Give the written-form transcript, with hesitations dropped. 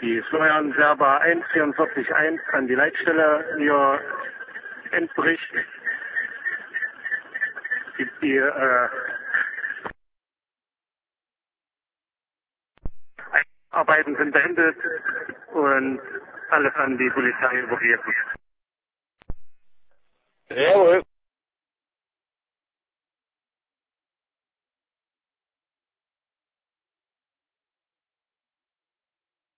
die Florian Serber 1441 an die Leitstelle hier entbricht. Die Arbeiten sind beendet und alles an die Polizei übergeben. Jawohl.